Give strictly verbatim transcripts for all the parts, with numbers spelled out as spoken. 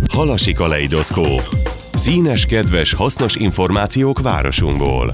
Halasi kaleidoszkóp. Színes, kedves, hasznos információk városunkból.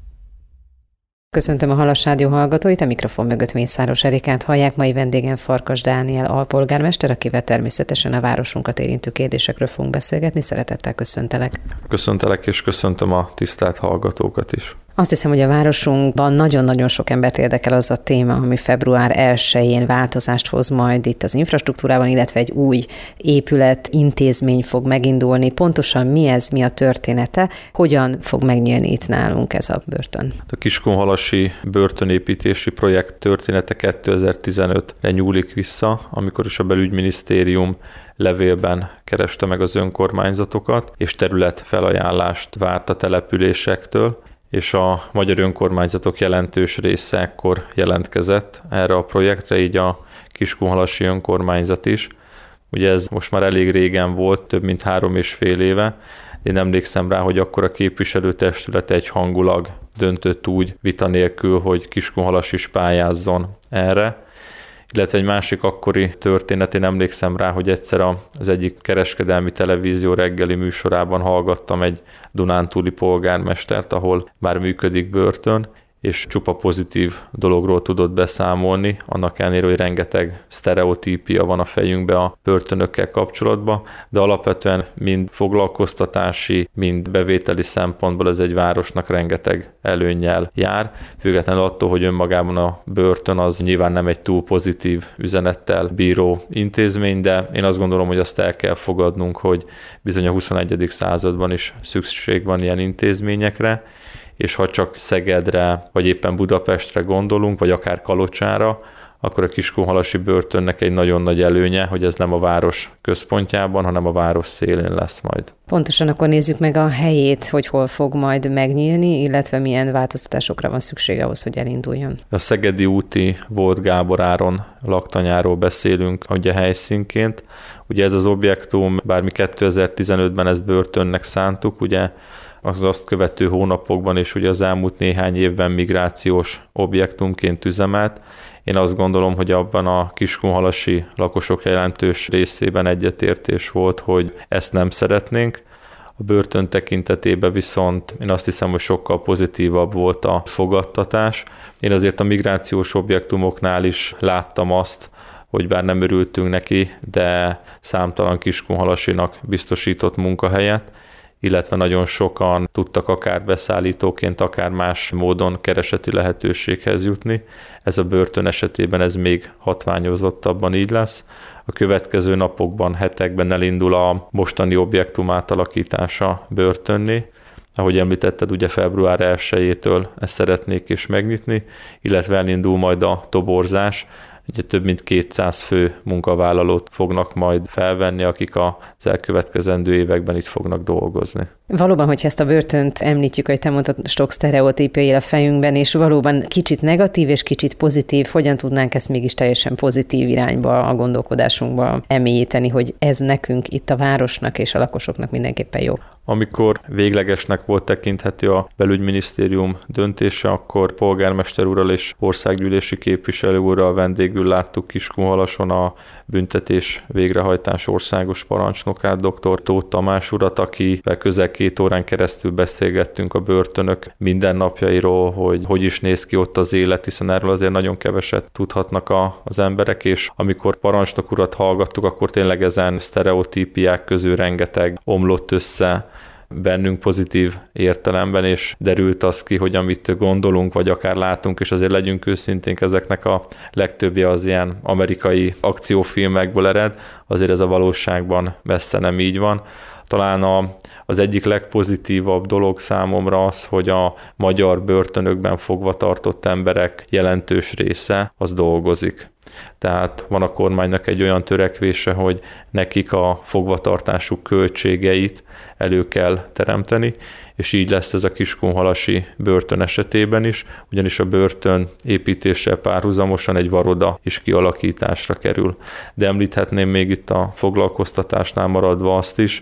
Köszöntöm a Halas Rádió hallgatóit, a mikrofon mögött Mészáros Erikát hallják. Mai vendégem Farkas Dániel alpolgármester, akivel természetesen a városunkat érintő kérdésekről fogunk beszélgetni. Szeretettel köszöntelek. Köszöntelek, és köszöntöm a tisztelt hallgatókat is. Azt hiszem, hogy a városunkban nagyon-nagyon sok embert érdekel az a téma, ami február elsején változást hoz majd itt az infrastruktúrában, illetve egy új épület, intézmény fog megindulni. Pontosan mi ez, mi a története, hogyan fog megnyílni itt nálunk ez a börtön? A Kiskunhalasi börtönépítési projekt története kétezer-tizenötre nyúlik vissza, amikor is a belügyminisztérium levélben kereste meg az önkormányzatokat, és területfelajánlást várt a településektől, és a magyar önkormányzatok jelentős része ekkor jelentkezett erre a projektre, így a Kiskunhalasi önkormányzat is. Ugye ez most már elég régen volt, több mint három és fél éve. Én emlékszem rá, hogy akkor a képviselőtestület egyhangulag döntött úgy vita nélkül, hogy Kiskunhalas is pályázzon erre. Illetve egy másik akkori történet, én emlékszem rá, hogy egyszer az egyik kereskedelmi televízió reggeli műsorában hallgattam egy dunántúli polgármestert, ahol már működik börtön, és csupa pozitív dologról tudott beszámolni, annak ellenére, hogy rengeteg sztereotípia van a fejünkbe a börtönökkel kapcsolatban, de alapvetően mind foglalkoztatási, mind bevételi szempontból ez egy városnak rengeteg előnnyel jár, függetlenül attól, hogy önmagában a börtön az nyilván nem egy túl pozitív üzenettel bíró intézmény, de én azt gondolom, hogy azt el kell fogadnunk, hogy bizony a huszonegyedik században is szükség van ilyen intézményekre, és ha csak Szegedre, vagy éppen Budapestre gondolunk, vagy akár Kalocsára, akkor a Kiskunhalasi börtönnek egy nagyon nagy előnye, hogy ez nem a város központjában, hanem a város szélén lesz majd. Pontosan akkor nézzük meg a helyét, hogy hol fog majd megnyílni, illetve milyen változtatásokra van szüksége ahhoz, hogy elinduljon. A Szegedi úti Volt Gábor Áron laktanyáról beszélünk ugye helyszínként. Ugye ez az objektum, bár mi kétezer-tizenötben ezt börtönnek szántuk, ugye az azt követő hónapokban és ugye az elmúlt néhány évben migrációs objektumként üzemelt. Én azt gondolom, hogy abban a kiskunhalasi lakosok jelentős részében egyetértés volt, hogy ezt nem szeretnénk. A börtön tekintetében viszont én azt hiszem, hogy sokkal pozitívabb volt a fogadtatás. Én azért a migrációs objektumoknál is láttam azt, hogy bár nem örültünk neki, de számtalan kiskunhalasinak biztosított munkahelyet, illetve nagyon sokan tudtak akár beszállítóként, akár más módon kereseti lehetőséghez jutni. Ez a börtön esetében ez még hatványozottabban így lesz. A következő napokban, hetekben elindul a mostani objektum átalakítása börtönné. Ahogy említetted, ugye február elsejétől ezt szeretnék is megnyitni, illetve elindul majd a toborzás. Ugye több mint kétszáz fő munkavállalót fognak majd felvenni, akik az elkövetkezendő években itt fognak dolgozni. Valóban, hogyha ezt a börtönt említjük, hogy te mondtad, sok sztereotípia él a fejünkben, és valóban kicsit negatív és kicsit pozitív, hogyan tudnánk ezt mégis teljesen pozitív irányba a gondolkodásunkba emélyíteni, hogy ez nekünk itt a városnak és a lakosoknak mindenképpen jó. Amikor véglegesnek volt tekinthető a belügyminisztérium döntése, akkor polgármester úrral és országgyűlési képviselő úrral vendégül láttuk Kiskunhalason a büntetés végrehajtás országos parancsnokát, dr. Tóth Tamás urat, akivel közel két órán keresztül beszélgettünk a börtönök mindennapjairól, hogy hogy is néz ki ott az élet, hiszen erről azért nagyon keveset tudhatnak a, az emberek, és amikor parancsnok urat hallgattuk, akkor tényleg ezen sztereotípiák közül rengeteg omlott össze bennünk pozitív értelemben, és derült az ki, hogy amit gondolunk, vagy akár látunk, és azért legyünk őszinték, ezeknek a legtöbbje az ilyen amerikai akciófilmekből ered, azért ez a valóságban messze nem így van. Talán a, az egyik legpozitívabb dolog számomra az, hogy a magyar börtönökben fogva tartott emberek jelentős része az dolgozik. Tehát van a kormánynak egy olyan törekvése, hogy nekik a fogvatartásuk költségeit elő kell teremteni, és így lesz ez a Kiskunhalasi börtön esetében is, ugyanis a börtön építéssel párhuzamosan egy varoda is kialakításra kerül. De említhetném még itt a foglalkoztatásnál maradva azt is,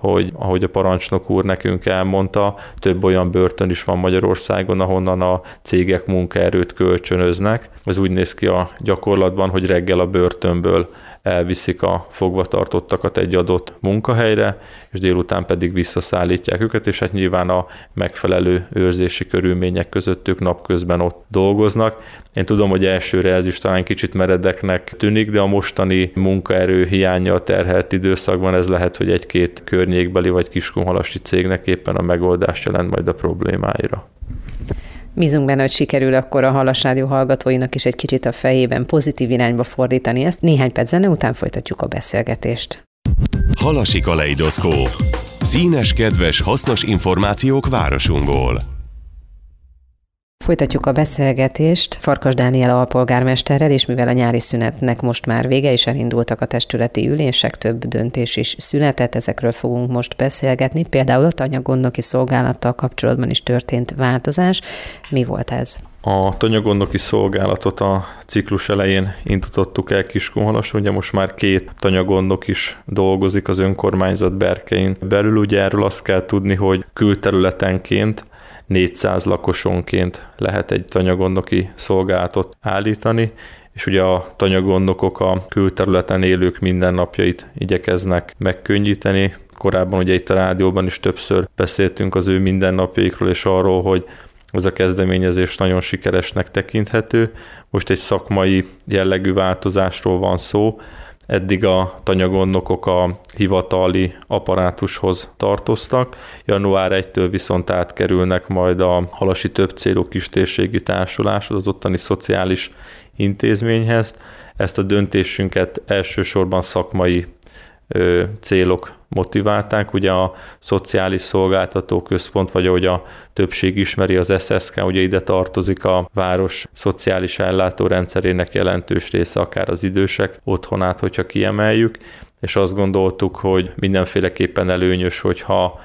hogy ahogy a parancsnok úr nekünk elmondta, több olyan börtön is van Magyarországon, ahonnan a cégek munkaerőt kölcsönöznek. Ez úgy néz ki a gyakorlatban, hogy reggel a börtönből elviszik a fogvatartottakat egy adott munkahelyre, és délután pedig visszaszállítják őket, és hát nyilván a megfelelő őrzési körülmények között ők napközben ott dolgoznak. Én tudom, hogy elsőre ez is talán kicsit meredeknek tűnik, de a mostani munkaerő hiánnyal terhelt időszakban ez lehet, hogy egy-két környékbeli vagy kiskunhalasi cégnek éppen a megoldást jelent majd a problémáira. Bízunk benne, hogy sikerül akkor a Halas Rádió hallgatóinak is egy kicsit a fejében pozitív irányba fordítani ezt. Néhány perc zene után folytatjuk a beszélgetést. Halasi kaleidoszkóp. Színes, kedves, hasznos információk városunkból. Folytatjuk a beszélgetést Farkas Dániel alpolgármesterrel, és mivel a nyári szünetnek most már vége, és elindultak a testületi ülések, több döntés is született, ezekről fogunk most beszélgetni. Például a tanyagondnoki szolgálattal kapcsolatban is történt változás. Mi volt ez? A tanyagondnoki szolgálatot a ciklus elején indítottuk el Kiskunhalason, ugye most már két tanyagondnok is dolgozik az önkormányzat berkein belül. Ugye erről azt kell tudni, hogy külterületenként négyszáz lakosonként lehet egy tanyagondnoki szolgálatot állítani, és ugye a tanyagondnokok a külterületen élők mindennapjait igyekeznek megkönnyíteni. Korábban ugye itt a rádióban is többször beszéltünk az ő mindennapjaikról, és arról, hogy ez a kezdeményezés nagyon sikeresnek tekinthető. Most egy szakmai jellegű változásról van szó. Eddig a tanyagondnokok a hivatali apparátushoz tartoztak, január elsejétől viszont átkerülnek majd a Halasi Többcélú Kistérségi Társuláshoz, az ottani szociális intézményhez. Ezt a döntésünket elsősorban szakmai ö, célok motiválták. Ugye a Szociális Szolgáltató Központ, vagy ahogy a többség ismeri, az es es ká, ugye ide tartozik a város szociális ellátórendszerének jelentős része, akár az idősek otthonát, hogyha kiemeljük, és azt gondoltuk, hogy mindenféleképpen előnyös, hogyha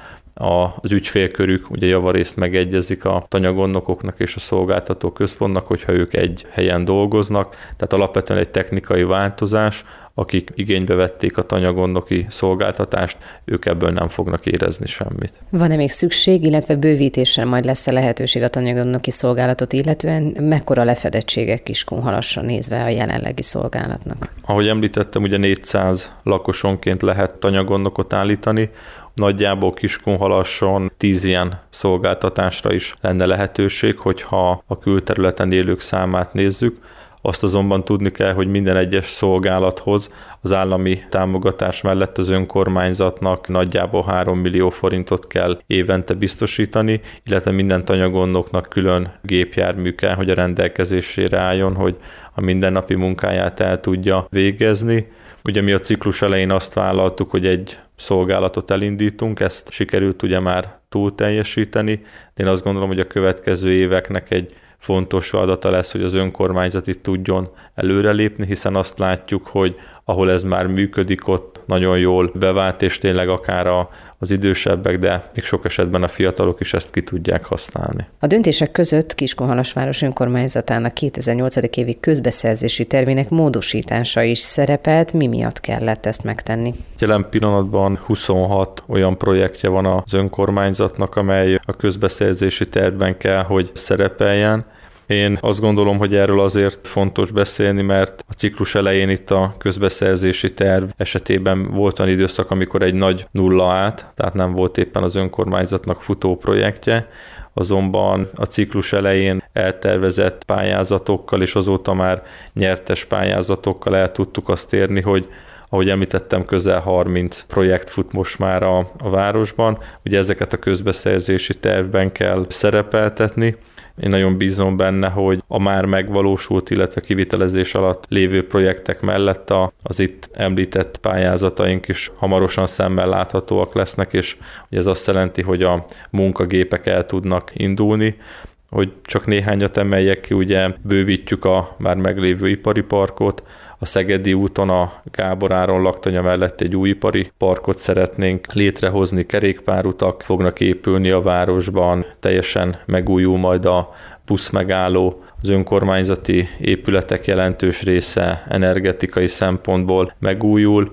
az ügyfélkörük ugye javarészt megegyezik a tanyagondnokoknak és a szolgáltató központnak, hogyha ők egy helyen dolgoznak, tehát alapvetően egy technikai változás, akik igénybe vették a tanyagondnoki szolgáltatást, ők ebből nem fognak érezni semmit. Van-e még szükség, illetve bővítésre majd lesz-e lehetőség a tanyagondnoki szolgálatot, illetően mekkora lefedettségek Kiskunhalasra nézve a jelenlegi szolgálatnak? Ahogy említettem, ugye négyszáz lakosonként lehet tanyagondnokot állítani, nagyjából Kiskunhalasson tíz ilyen szolgáltatásra is lenne lehetőség, hogyha a külterületen élők számát nézzük. Azt azonban tudni kell, hogy minden egyes szolgálathoz az állami támogatás mellett az önkormányzatnak nagyjából három millió forintot kell évente biztosítani, illetve minden tanyagondnoknak külön gépjármű kell, hogy a rendelkezésére álljon, hogy a mindennapi munkáját el tudja végezni. Ugye mi a ciklus elején azt vállaltuk, hogy egy szolgálatot elindítunk, ezt sikerült ugye már túl teljesíteni, de én azt gondolom, hogy a következő éveknek egy fontos feladata lesz, hogy az önkormányzat itt tudjon előrelépni, hiszen azt látjuk, hogy ahol ez már működik, ott nagyon jól bevált, és tényleg akár a, az idősebbek, de még sok esetben a fiatalok is ezt ki tudják használni. A döntések között Kiskunhalasváros önkormányzatának kétezer-nyolc évi közbeszerzési tervének módosítása is szerepelt. Mi miatt kellett ezt megtenni? Jelen pillanatban huszonhat olyan projektje van az önkormányzatnak, amely a közbeszerzési tervben kell, hogy szerepeljen. Én azt gondolom, hogy erről azért fontos beszélni, mert a ciklus elején itt a közbeszerzési terv esetében volt olyan időszak, amikor egy nagy nulla állt, tehát nem volt éppen az önkormányzatnak futó projektje, azonban a ciklus elején eltervezett pályázatokkal és azóta már nyertes pályázatokkal el tudtuk azt érni, hogy ahogy említettem, közel harminc projekt fut most már a, a városban. Ugye ezeket a közbeszerzési tervben kell szerepeltetni. Én nagyon bízom benne, hogy a már megvalósult, illetve kivitelezés alatt lévő projektek mellett az itt említett pályázataink is hamarosan szemmel láthatóak lesznek, és ez azt jelenti, hogy a munkagépek el tudnak indulni. Hogy csak néhányat emeljek ki, ugye bővítjük a már meglévő ipari parkot, a Szegedi úton a Gábor Áron laktanya mellett egy új ipari parkot szeretnénk létrehozni, kerékpárutak fognak épülni a városban, teljesen megújul majd a buszmegálló, az önkormányzati épületek jelentős része energetikai szempontból megújul,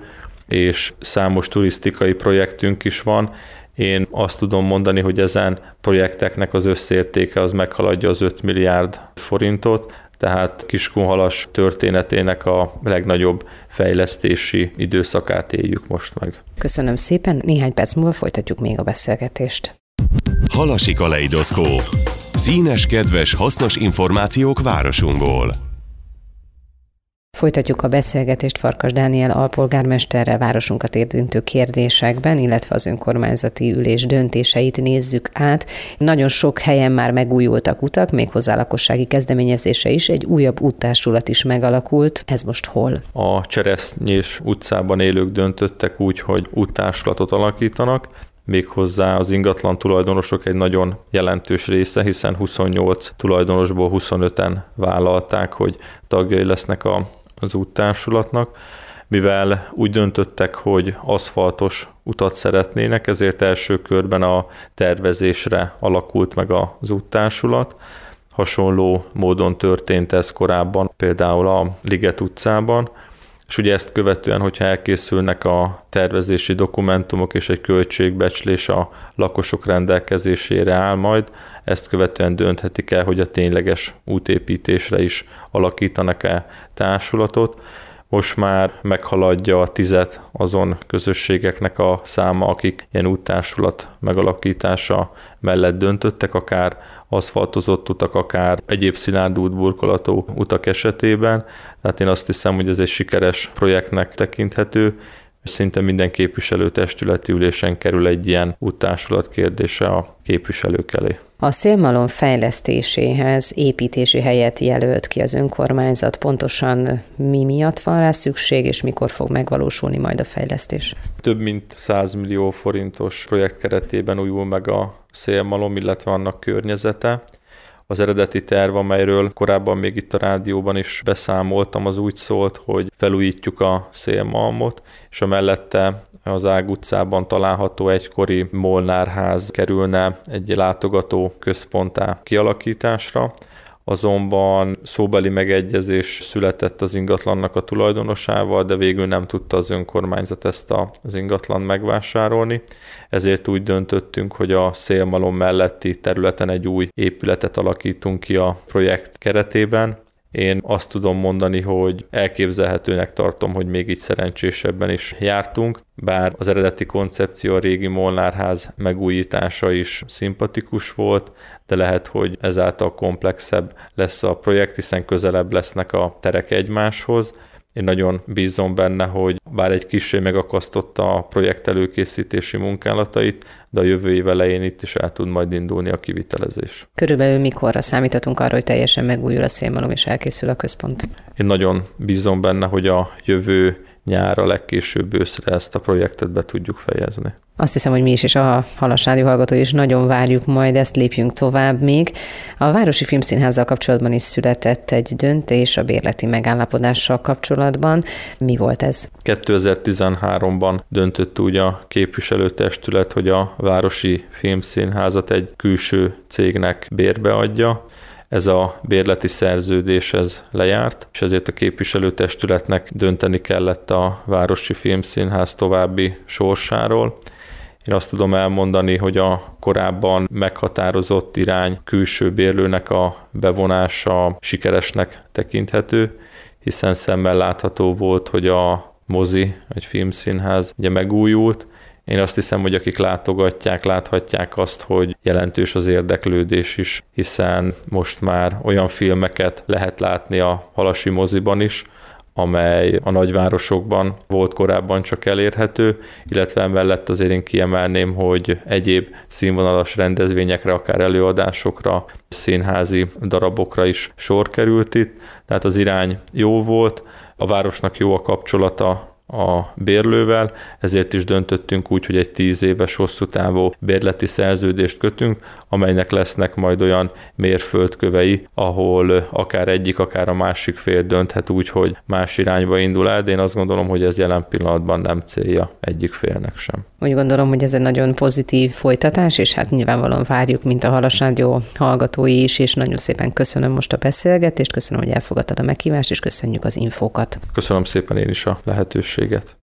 és számos turisztikai projektünk is van. Én azt tudom mondani, hogy ezen projekteknek az összértéke az meghaladja az öt milliárd forintot, tehát Kiskunhalas történetének a legnagyobb fejlesztési időszakát éljük most meg. Köszönöm szépen, néhány perc múlva folytatjuk még a beszélgetést. Halasi kaleidoszkóp. Színes, kedves, hasznos információk városunkból. Folytatjuk a beszélgetést Farkas Dániel alpolgármesterrel városunkat érintő kérdésekben, illetve az önkormányzati ülés döntéseit nézzük át. Nagyon sok helyen már megújultak utak, méghozzá lakossági kezdeményezése is, egy újabb úttársulat is megalakult. Ez most hol? A Cseresznyés utcában élők döntöttek úgy, hogy úttársulatot alakítanak, méghozzá az ingatlan tulajdonosok egy nagyon jelentős része, hiszen huszonnyolc tulajdonosból huszonöten vállalták, hogy tagjai lesznek a az úttársulatnak. Mivel úgy döntöttek, hogy aszfaltos utat szeretnének, ezért első körben a tervezésre alakult meg az úttársulat. Hasonló módon történt ez korábban, például a Liget utcában, és ugye ezt követően, hogyha elkészülnek a tervezési dokumentumok és egy költségbecslés a lakosok rendelkezésére áll majd, ezt követően dönthetik el, hogy a tényleges útépítésre is alakítanak-e társulatot. Most már meghaladja a tizet azon közösségeknek a száma, akik ilyen úttársulat megalakítása mellett döntöttek, akár aszfaltozott utak, akár egyéb szilárd útburkolatú utak esetében. Tehát én azt hiszem, hogy ez egy sikeres projektnek tekinthető. Szinte minden képviselőtestületi ülésen kerül egy ilyen úttársulat kérdése a képviselők elé. A szélmalom fejlesztéséhez építési helyet jelölt ki az önkormányzat. Pontosan mi miatt van rá szükség, és mikor fog megvalósulni majd a fejlesztés? Több mint száz millió forintos projekt keretében újul meg a szélmalom, illetve annak környezete. Az eredeti terv, amelyről korábban még itt a rádióban is beszámoltam, az úgy szólt, hogy felújítjuk a szélmalmot, és a mellette az Ág utcában található egykori Molnár-ház kerülne egy látogató központtá kialakításra. Azonban szóbeli megegyezés született az ingatlannak a tulajdonosával, de végül nem tudta az önkormányzat ezt az ingatlan megvásárolni. Ezért úgy döntöttünk, hogy a szélmalom melletti területen egy új épületet alakítunk ki a projekt keretében. Én azt tudom mondani, hogy elképzelhetőnek tartom, hogy még így szerencsésebben is jártunk, bár az eredeti koncepció, a régi Molnár-ház megújítása is szimpatikus volt, de lehet, hogy ezáltal komplexebb lesz a projekt, hiszen közelebb lesznek a terek egymáshoz. Én nagyon bízom benne, hogy bár egy kissé megakasztotta a projekt előkészítési munkálatait, de a jövő év elején itt is el tud majd indulni a kivitelezés. Körülbelül mikorra számíthatunk arra, hogy teljesen megújul a szélmalom és elkészül a központ? Én nagyon bízom benne, hogy a jövő nyárra, legkésőbb őszre ezt a projektet be tudjuk fejezni. Azt hiszem, hogy mi is, és a Halas Rádió hallgatói is nagyon várjuk majd, ezt lépjünk tovább még. A Városi Filmszínházzal kapcsolatban is született egy döntés a bérleti megállapodással kapcsolatban. Mi volt ez? kétezer-tizenháromban döntött úgy a képviselőtestület, hogy a Városi Filmszínházat egy külső cégnek bérbeadja. Ez a bérleti szerződés ez lejárt, és ezért a képviselőtestületnek dönteni kellett a Városi Filmszínház további sorsáról. Én azt tudom elmondani, hogy a korábban meghatározott irány külső bérlőnek a bevonása sikeresnek tekinthető, hiszen szemmel látható volt, hogy a mozi, egy filmszínház ugye megújult. Én azt hiszem, hogy akik látogatják, láthatják azt, hogy jelentős az érdeklődés is, hiszen most már olyan filmeket lehet látni a halasi moziban is, amely a nagyvárosokban volt korábban csak elérhető, illetve emellett azért én kiemelném, hogy egyéb színvonalas rendezvényekre, akár előadásokra, színházi darabokra is sor került itt, tehát az irány jó volt, a városnak jó a kapcsolata a bérlővel, ezért is döntöttünk úgy, hogy egy tíz éves hosszú távú bérleti szerződést kötünk, amelynek lesznek majd olyan mérföldkövei, ahol akár egyik, akár a másik fél dönthet úgy, hogy más irányba indul el, de én azt gondolom, hogy ez jelen pillanatban nem célja egyik félnek sem. Úgy gondolom, hogy ez egy nagyon pozitív folytatás, és hát nyilvánvalóan várjuk, mint a Halas Rádió hallgatói is, és nagyon szépen köszönöm most a beszélgetést, köszönöm, hogy elfogadtad a meghívást, és köszönjük az infókat. Köszönöm szépen én is a lehetőséget.